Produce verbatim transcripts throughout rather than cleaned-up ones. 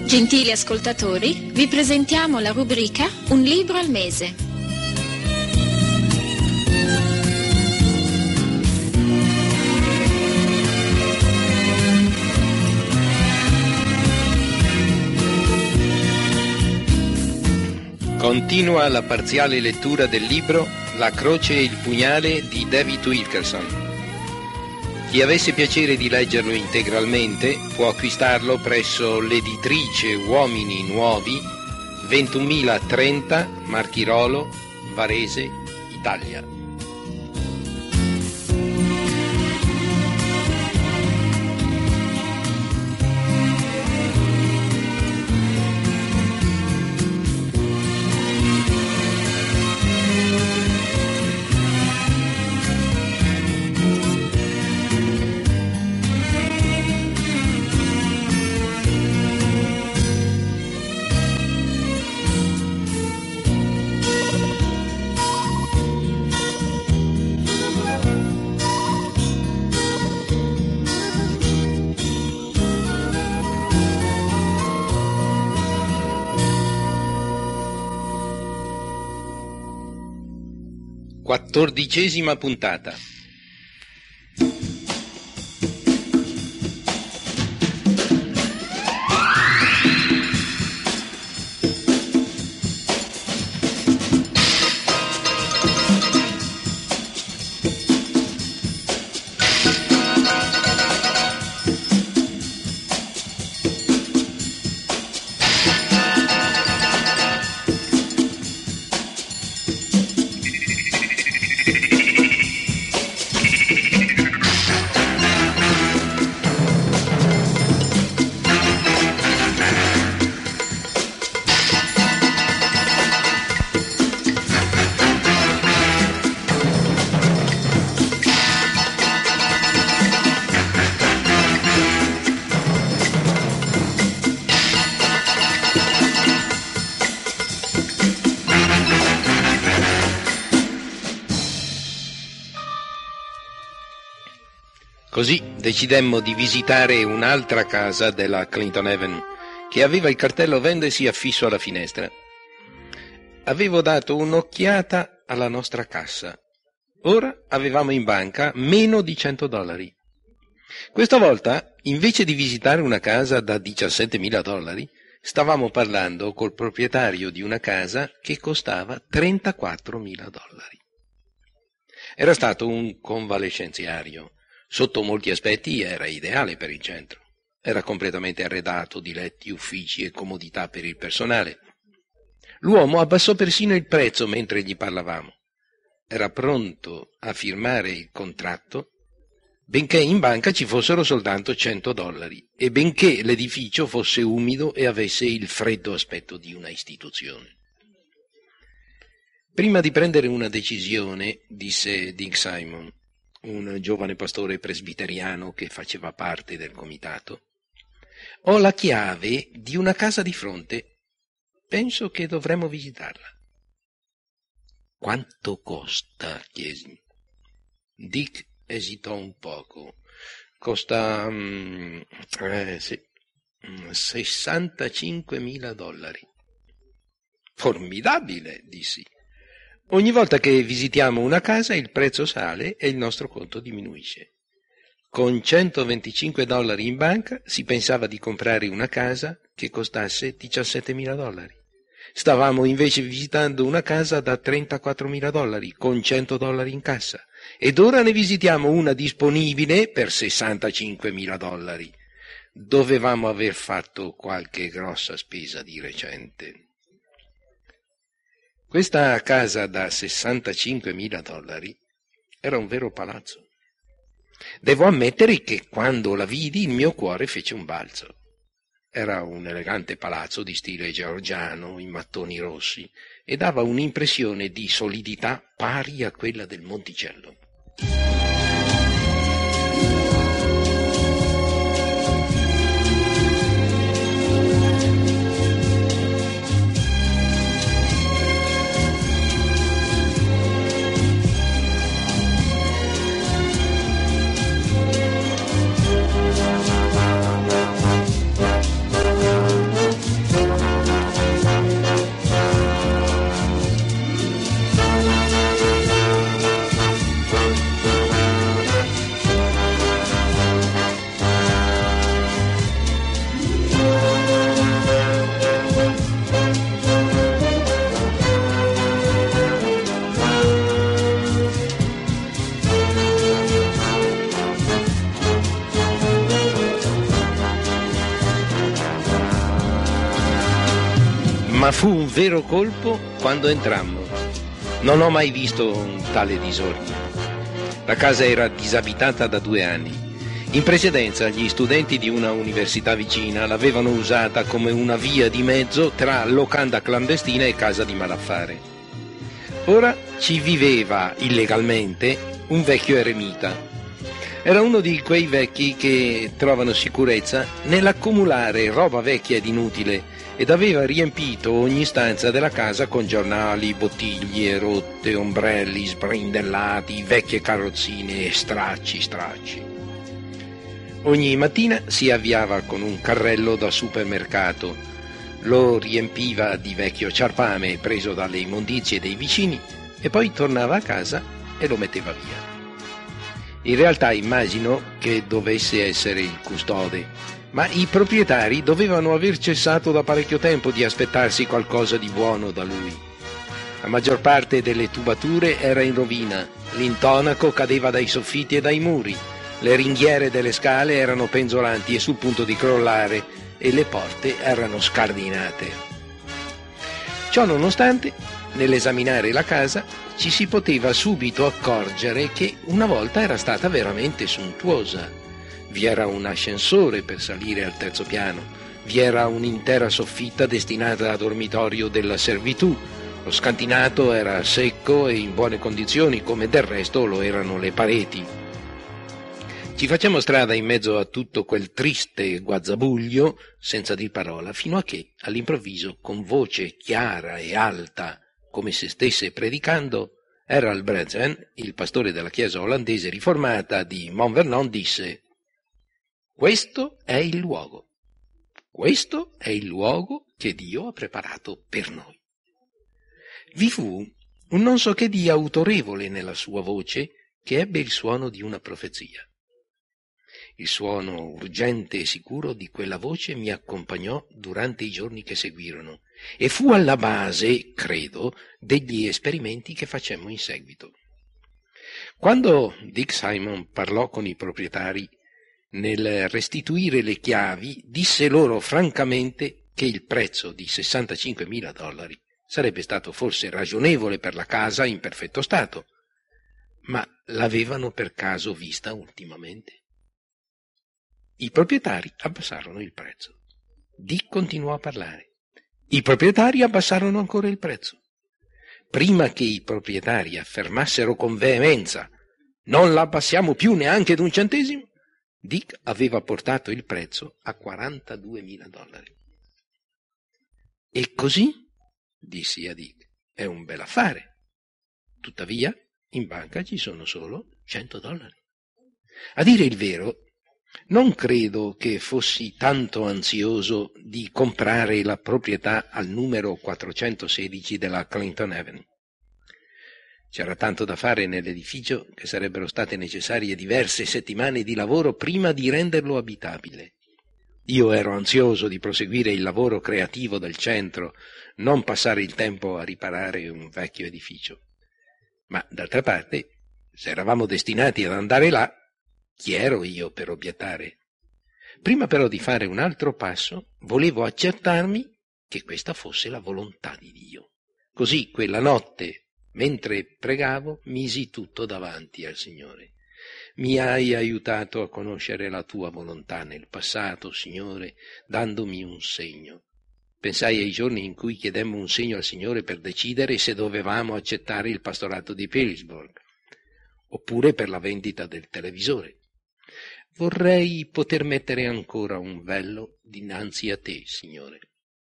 Gentili ascoltatori, vi presentiamo la rubrica Un libro al mese. Continua la parziale lettura del libro La croce e il pugnale di David Wilkerson. Chi avesse piacere di leggerlo integralmente può acquistarlo presso l'editrice Uomini Nuovi, ventunomilatrenta Marchirolo, Varese, Italia. Quattordicesima puntata. Così decidemmo di visitare un'altra casa della Clinton Avenue, che aveva il cartello vendersi affisso alla finestra. Avevo dato un'occhiata alla nostra cassa. Ora avevamo in banca meno di cento dollari. Questa volta, invece di visitare una casa da diciassettemila dollari, stavamo parlando col proprietario di una casa che costava trentaquattromila dollari. Era stato un convalescenziario. Sotto molti aspetti era ideale per il centro. Era completamente arredato di letti, uffici e comodità per il personale. L'uomo abbassò persino il prezzo mentre gli parlavamo. Era pronto a firmare il contratto, benché in banca ci fossero soltanto cento dollari e benché l'edificio fosse umido e avesse il freddo aspetto di una istituzione. Prima di prendere una decisione, disse Dick Simon, un giovane pastore presbiteriano che faceva parte del comitato, ho la chiave di una casa di fronte. Penso che dovremmo visitarla. Quanto costa? Chiesi. Dick esitò un poco. Costa um, eh, sì, sessantacinquemila dollari. Formidabile, dissi. Ogni volta che visitiamo una casa il prezzo sale e il nostro conto diminuisce. Con centoventicinque dollari in banca si pensava di comprare una casa che costasse diciassettemila dollari. Stavamo invece visitando una casa da trentaquattromila dollari con cento dollari in cassa ed ora ne visitiamo una disponibile per sessantacinquemila dollari. Dovevamo aver fatto qualche grossa spesa di recente. Questa casa da sessantacinquemila dollari era un vero palazzo. Devo ammettere che quando la vidi il mio cuore fece un balzo. Era un elegante palazzo di stile georgiano in mattoni rossi e dava un'impressione di solidità pari a quella del Monticello. ma fu un vero colpo quando entrammo. Non ho mai visto un tale disordine. La casa era disabitata da due anni. In precedenza gli studenti di una università vicina l'avevano usata come una via di mezzo tra locanda clandestina e casa di malaffare. Ora ci viveva illegalmente un vecchio eremita. Era uno di quei vecchi che trovano sicurezza nell'accumulare roba vecchia ed inutile, ed aveva riempito ogni stanza della casa con giornali, bottiglie rotte, ombrelli sbrindellati, vecchie carrozzine e stracci, stracci. Ogni mattina si avviava con un carrello da supermercato, lo riempiva di vecchio ciarpame preso dalle immondizie dei vicini e poi tornava a casa e lo metteva via. In realtà immagino che dovesse essere il custode, ma i proprietari dovevano aver cessato da parecchio tempo di aspettarsi qualcosa di buono da lui. La maggior parte delle tubature era in rovina, l'intonaco cadeva dai soffitti e dai muri, le ringhiere delle scale erano penzolanti e sul punto di crollare e le porte erano scardinate. Ciò nonostante, nell'esaminare la casa ci si poteva subito accorgere che una volta era stata veramente sontuosa. Vi era un ascensore per salire al terzo piano, vi era un'intera soffitta destinata a dormitorio della servitù, lo scantinato era secco e in buone condizioni, come del resto lo erano le pareti. Ci facciamo strada in mezzo a tutto quel triste guazzabuglio, senza dir parola, fino a che, all'improvviso, con voce chiara e alta, come se stesse predicando, Harold Brethren, il pastore della chiesa olandese riformata di Mont Vernon, disse: «Questo è il luogo, questo è il luogo che Dio ha preparato per noi». Vi fu un non so che di autorevole nella sua voce che ebbe il suono di una profezia. Il suono urgente e sicuro di quella voce mi accompagnò durante i giorni che seguirono e fu alla base, credo, degli esperimenti che facemmo in seguito. Quando Dick Simon parlò con i proprietari nel restituire le chiavi, disse loro francamente che il prezzo di sessantacinquemila dollari sarebbe stato forse ragionevole per la casa in perfetto stato, ma l'avevano per caso vista ultimamente? I proprietari abbassarono il prezzo. Dick continuò a parlare. I proprietari abbassarono ancora il prezzo. Prima che i proprietari affermassero con veemenza «Non l'abbassiamo più neanche d'un centesimo», Dick aveva portato il prezzo a quarantaduemila dollari. «E così?» dissi a Dick. «È un bel affare. Tuttavia, in banca ci sono solo cento dollari». A dire il vero, non credo che fossi tanto ansioso di comprare la proprietà al numero quattrocentosedici della Clinton Avenue. C'era tanto da fare nell'edificio che sarebbero state necessarie diverse settimane di lavoro prima di renderlo abitabile. Io ero ansioso di proseguire il lavoro creativo del centro, non passare il tempo a riparare un vecchio edificio. Ma d'altra parte, se eravamo destinati ad andare là, chi ero io per obiettare? Prima però di fare un altro passo, volevo accertarmi che questa fosse la volontà di Dio. Così quella notte, mentre pregavo, misi tutto davanti al Signore. Mi hai aiutato a conoscere la tua volontà nel passato, Signore, dandomi un segno. Pensai ai giorni in cui chiedemmo un segno al Signore per decidere se dovevamo accettare il pastorato di Petersburg, oppure per la vendita del televisore. Vorrei poter mettere ancora un velo dinanzi a te, Signore.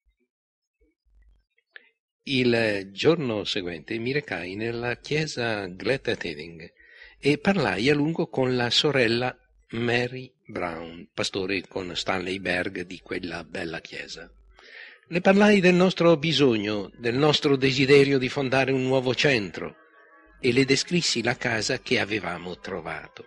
Il giorno seguente mi recai nella chiesa Glenhadding e parlai a lungo con la sorella Mary Brown, pastore con Stanley Berg di quella bella chiesa. Le parlai del nostro bisogno, del nostro desiderio di fondare un nuovo centro e le descrissi la casa che avevamo trovato.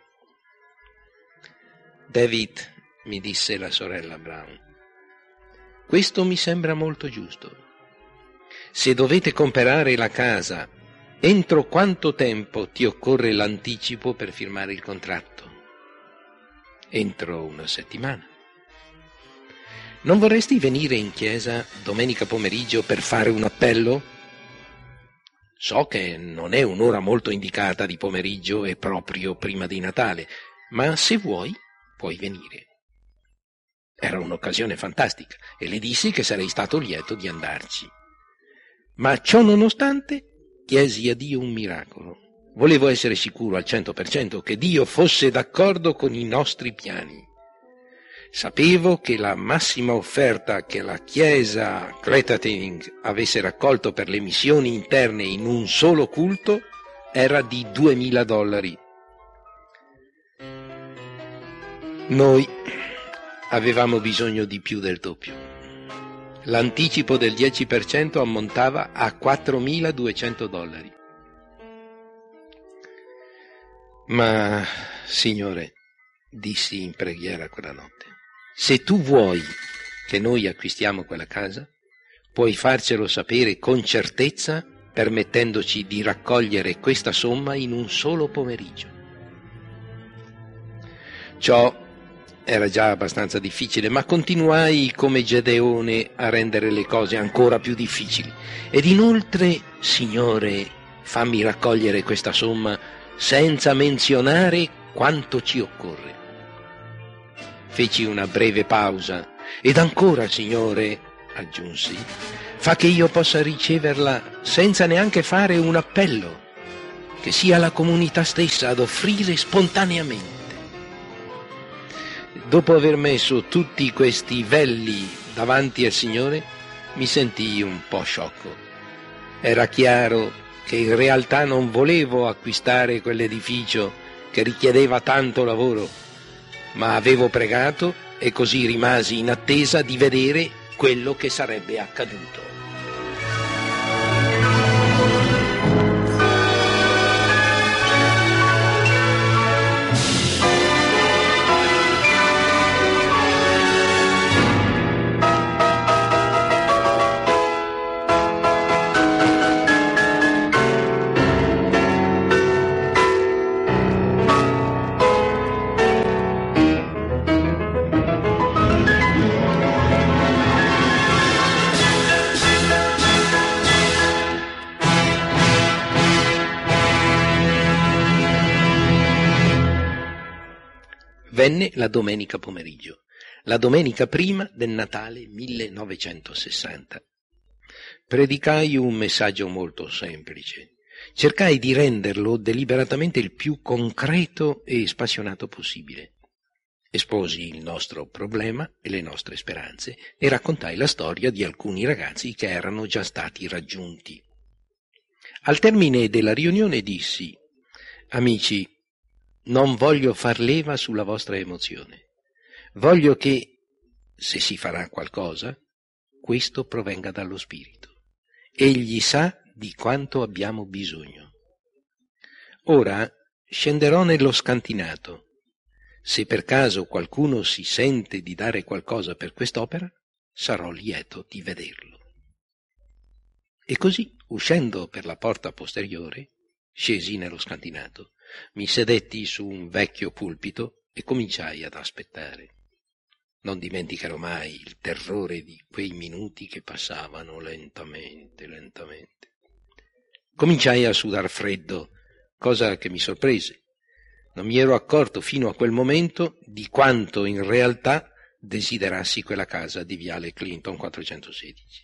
«David», mi disse la sorella Brown, «questo mi sembra molto giusto. Se dovete comprare la casa, entro quanto tempo ti occorre l'anticipo per firmare il contratto?» «Entro una settimana». Non vorresti venire in chiesa domenica pomeriggio per fare un appello? So che non è un'ora molto indicata di pomeriggio e proprio prima di Natale, ma se vuoi puoi venire. Era un'occasione fantastica e le dissi che sarei stato lieto di andarci. Ma ciò nonostante chiesi a Dio un miracolo. Volevo essere sicuro al cento per cento che Dio fosse d'accordo con i nostri piani. Sapevo che la massima offerta che la chiesa Cletterting avesse raccolto per le missioni interne in un solo culto era di duemila dollari. Noi avevamo bisogno di più del doppio. L'anticipo del dieci per cento ammontava a quattromiladuecento dollari. Ma, Signore, dissi in preghiera quella notte, se tu vuoi che noi acquistiamo quella casa, puoi farcelo sapere con certezza, permettendoci di raccogliere questa somma in un solo pomeriggio. Ciò era già abbastanza difficile, ma continuai come Gedeone a rendere le cose ancora più difficili. Ed inoltre, Signore, fammi raccogliere questa somma senza menzionare quanto ci occorre. Feci una breve pausa ed ancora, Signore, aggiunsi, fa che io possa riceverla senza neanche fare un appello, che sia la comunità stessa ad offrire spontaneamente. Dopo aver messo tutti questi velli davanti al Signore, mi sentii un po' sciocco. Era chiaro che in realtà non volevo acquistare quell'edificio che richiedeva tanto lavoro, ma avevo pregato e così rimasi in attesa di vedere quello che sarebbe accaduto. Venne la domenica pomeriggio, la domenica prima del Natale millenovecentosessanta. Predicai un messaggio molto semplice. Cercai di renderlo deliberatamente il più concreto e spassionato possibile. Esposi il nostro problema e le nostre speranze e raccontai la storia di alcuni ragazzi che erano già stati raggiunti. Al termine della riunione dissi: amici, non voglio far leva sulla vostra emozione. Voglio che, se si farà qualcosa, questo provenga dallo Spirito. Egli sa di quanto abbiamo bisogno. Ora scenderò nello scantinato. Se per caso qualcuno si sente di dare qualcosa per quest'opera, sarò lieto di vederlo. E così, uscendo per la porta posteriore, scesi nello scantinato. Mi sedetti su un vecchio pulpito e cominciai ad aspettare. Non dimenticherò mai il terrore di quei minuti che passavano lentamente, lentamente. Cominciai a sudar freddo, cosa che mi sorprese. Non mi ero accorto fino a quel momento di quanto in realtà desiderassi quella casa di Viale Clinton quattrocentosedici.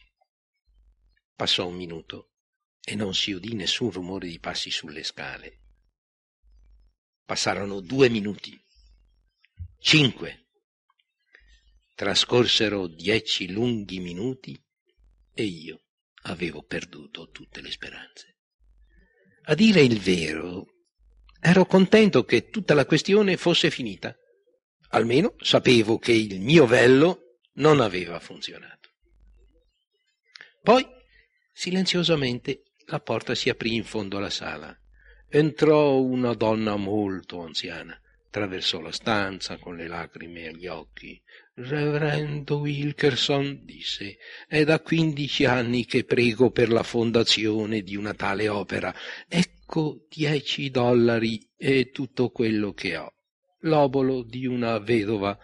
Passò un minuto e non si udì nessun rumore di passi sulle scale. Passarono due minuti, cinque. Trascorsero dieci lunghi minuti e io avevo perduto tutte le speranze. A dire il vero, ero contento che tutta la questione fosse finita. Almeno sapevo che il mio vello non aveva funzionato. Poi, silenziosamente, la porta si aprì in fondo alla sala. Entrò una donna molto anziana, attraversò la stanza con le lacrime agli occhi. «Reverendo Wilkerson», disse, «è da quindici anni che prego per la fondazione di una tale opera. Ecco dieci dollari e tutto quello che ho. L'obolo di una vedova,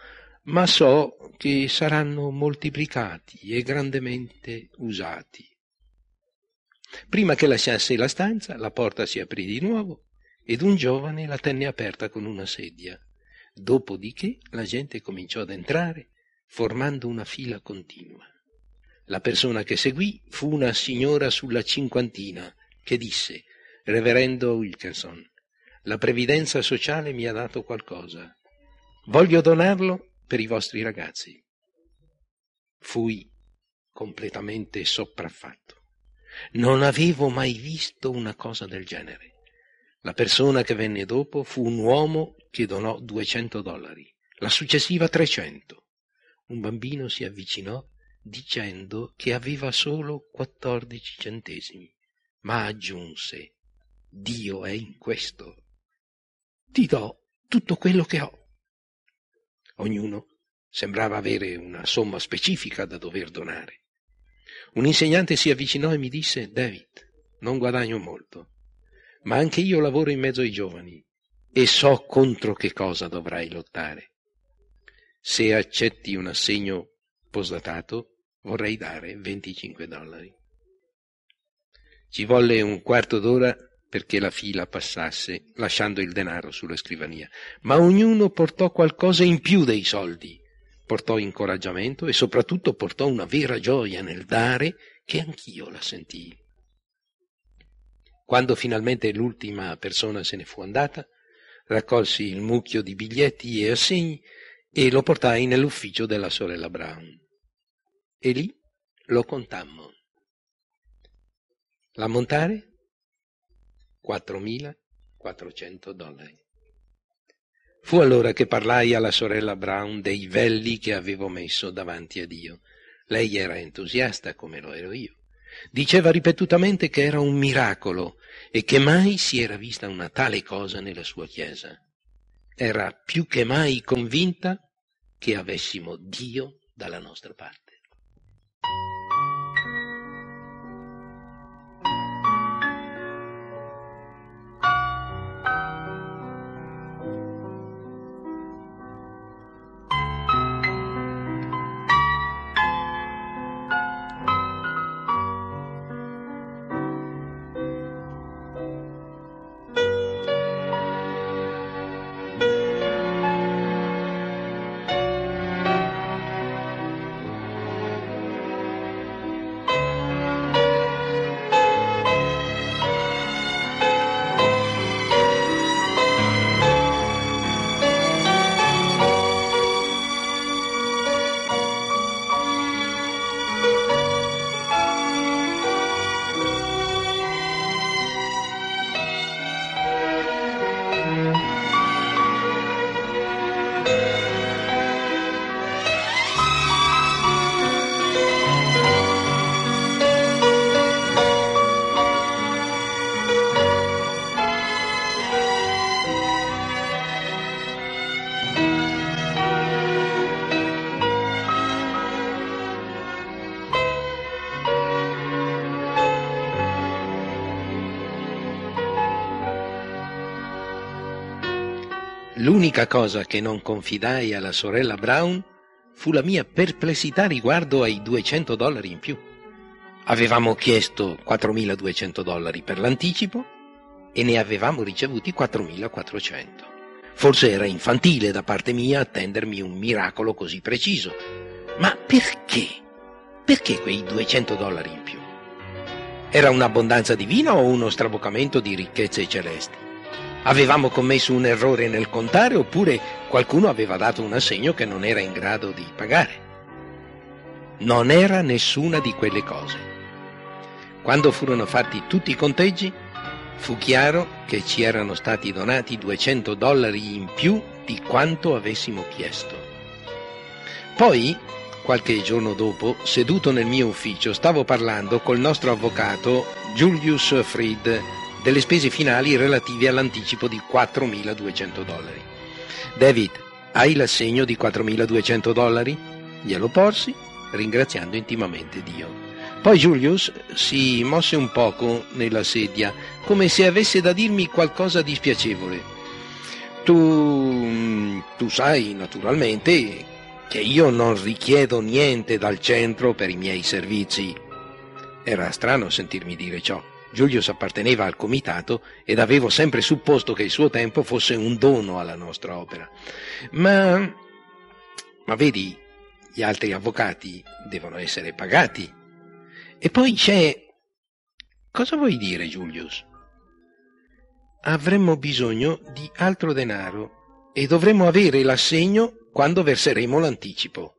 ma so che saranno moltiplicati e grandemente usati. Prima che lasciasse la stanza, la porta si aprì di nuovo ed un giovane la tenne aperta con una sedia. Dopodiché la gente cominciò ad entrare, formando una fila continua. La persona che seguì fu una signora sulla cinquantina che disse: «Reverendo Wilkerson, la previdenza sociale mi ha dato qualcosa. Voglio donarlo per i vostri ragazzi». Fui completamente sopraffatto. Non avevo mai visto una cosa del genere. La persona che venne dopo fu un uomo che donò duecento dollari, la successiva trecento. Un bambino si avvicinò dicendo che aveva solo quattordici centesimi, ma aggiunse: «Dio è in questo. Ti do tutto quello che ho». Ognuno sembrava avere una somma specifica da dover donare. Un insegnante si avvicinò e mi disse: «David, non guadagno molto, ma anche io lavoro in mezzo ai giovani e so contro che cosa dovrai lottare. Se accetti un assegno postdatato, vorrei dare venticinque dollari». Ci volle un quarto d'ora perché la fila passasse, lasciando il denaro sulla scrivania, ma ognuno portò qualcosa in più dei soldi. Portò incoraggiamento e soprattutto portò una vera gioia nel dare, che anch'io la sentii. Quando finalmente l'ultima persona se ne fu andata, raccolsi il mucchio di biglietti e assegni e lo portai nell'ufficio della sorella Brown. E lì lo contammo. L'ammontare? quattromilaquattrocento dollari. Fu allora che parlai alla sorella Brown dei velli che avevo messo davanti a Dio. Lei era entusiasta come lo ero io. Diceva ripetutamente che era un miracolo e che mai si era vista una tale cosa nella sua chiesa. Era più che mai convinta che avessimo Dio dalla nostra parte. L'unica cosa che non confidai alla sorella Brown fu la mia perplessità riguardo ai duecento dollari in più. Avevamo chiesto quattromiladuecento dollari per l'anticipo e ne avevamo ricevuti quattromilaquattrocento. Forse era infantile da parte mia attendermi un miracolo così preciso. Ma perché? Perché quei duecento dollari in più? Era un'abbondanza divina o uno straboccamento di ricchezze celesti? Avevamo commesso un errore nel contare oppure qualcuno aveva dato un assegno che non era in grado di pagare? Non era nessuna di quelle cose. Quando furono fatti tutti i conteggi, fu chiaro che ci erano stati donati duecento dollari in più di quanto avessimo chiesto. Poi, qualche giorno dopo, seduto nel mio ufficio, stavo parlando col nostro avvocato Julius Fried delle spese finali relative all'anticipo di quattromiladuecento dollari. «David, hai l'assegno di quattromiladuecento dollari?» Glielo porsi, ringraziando intimamente Dio. Poi Julius si mosse un poco nella sedia, come se avesse da dirmi qualcosa di spiacevole. Tu, tu sai, naturalmente, che io non richiedo niente dal centro per i miei servizi. Era strano sentirmi dire ciò. Julius apparteneva al comitato ed avevo sempre supposto che il suo tempo fosse un dono alla nostra opera. Ma, ma vedi, gli altri avvocati devono essere pagati. E poi c'è... Cosa vuoi dire, Julius? Avremmo bisogno di altro denaro e dovremmo avere l'assegno quando verseremo l'anticipo.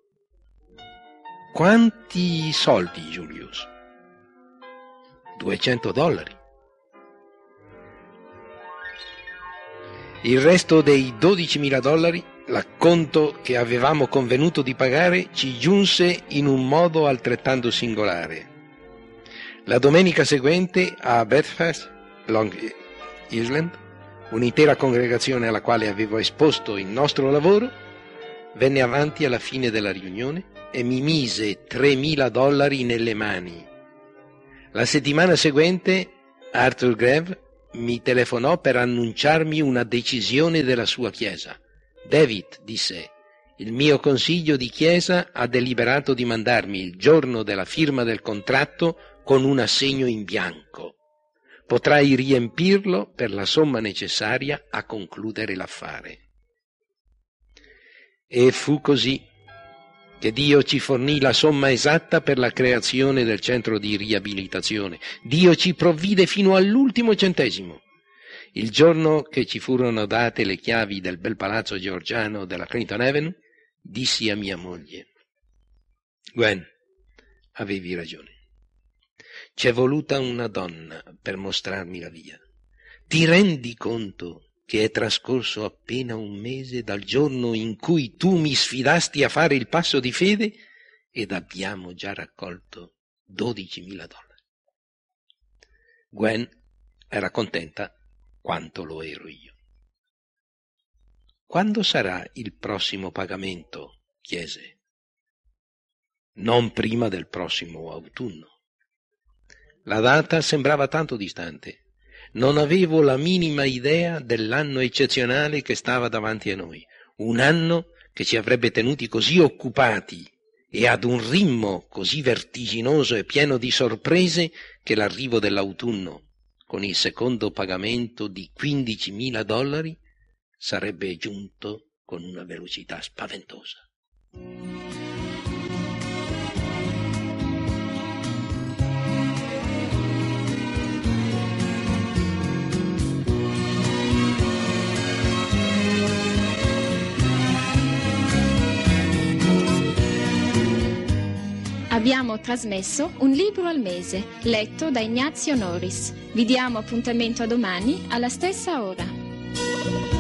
Quanti soldi, Julius? duecento dollari. Il resto dei dodicimila dollari, l'acconto che avevamo convenuto di pagare, ci giunse in un modo altrettanto singolare. La domenica seguente a Belfast, Long Island, un'intera congregazione alla quale avevo esposto il nostro lavoro venne avanti alla fine della riunione e mi mise tremila dollari nelle mani. La settimana seguente Arthur Greve mi telefonò per annunciarmi una decisione della sua chiesa. David, disse, il mio consiglio di chiesa ha deliberato di mandarmi il giorno della firma del contratto con un assegno in bianco. Potrai riempirlo per la somma necessaria a concludere l'affare. E fu così che Dio ci fornì la somma esatta per la creazione del centro di riabilitazione. Dio ci provvide fino all'ultimo centesimo. Il giorno che ci furono date le chiavi del bel palazzo georgiano della Clinton Avenue, dissi a mia moglie: Gwen, avevi ragione. C'è voluta una donna per mostrarmi la via. Ti rendi conto che è trascorso appena un mese dal giorno in cui tu mi sfidasti a fare il passo di fede ed abbiamo già raccolto dodicimila dollari. Gwen era contenta quanto lo ero io. Quando sarà il prossimo pagamento? Chiese. Non prima del prossimo autunno. La data sembrava tanto distante. Non avevo la minima idea dell'anno eccezionale che stava davanti a noi, un anno che ci avrebbe tenuti così occupati e ad un ritmo così vertiginoso e pieno di sorprese che l'arrivo dell'autunno, con il secondo pagamento di quindicimila dollari, sarebbe giunto con una velocità spaventosa. Abbiamo trasmesso Un libro al mese, letto da Ignazio Norris. Vi diamo appuntamento a domani alla stessa ora.